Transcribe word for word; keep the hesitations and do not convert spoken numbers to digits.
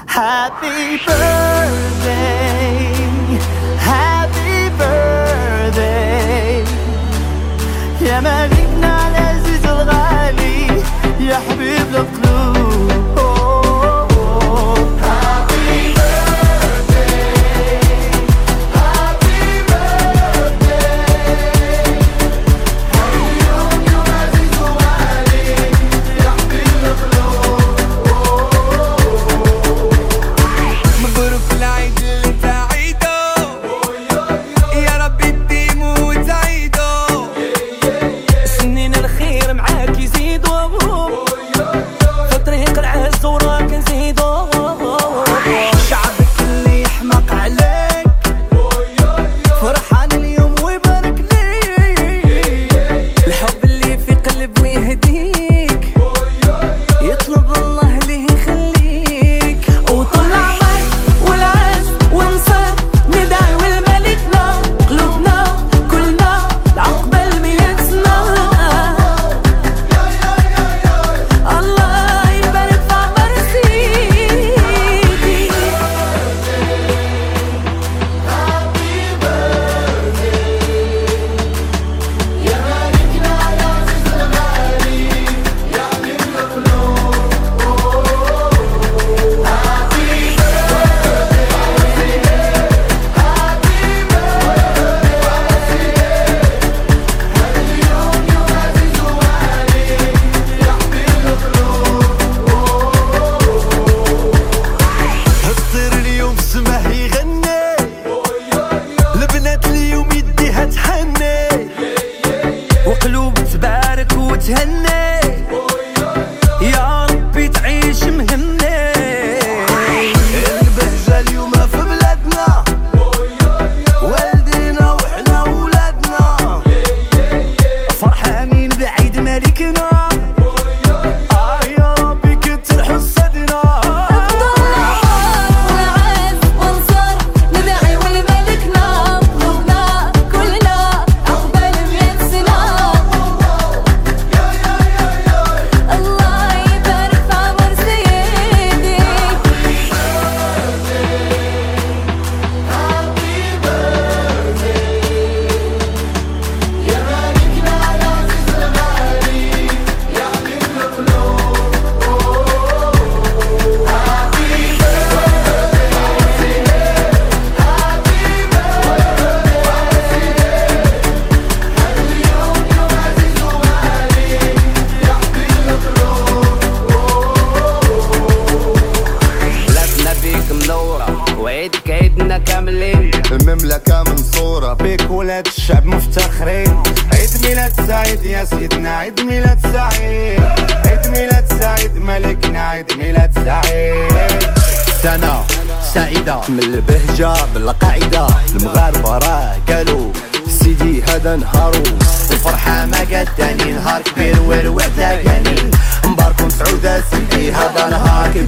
Happy birthday, happy birthday يا مالكنا العزيز الغالي يا حبيب القلوب. وقلوب تبارك وتهني يا ربي تعيش مهني. البهجة اليوم في بلادنا والدينا وحنا ولادنا فرحانين بعيد ملكنا. وعيد كعيدنا كاملين المملكة منصورة بيك ولاد الشعب مفتخرين. عيد ميلاد سعيد يا سيدنا عيد ميلاد سعيد عيد ميلاد سعيد ملكنا عيد ميلاد سعيد. سنة سعيدة من البهجة بالقاعدة المغاربة راه قالوا سيدي هذا نهارو الفرحة ما قد تاني نهار كبير والوعدة كاني مباركم سعودة سيدي هذا نهار كبير.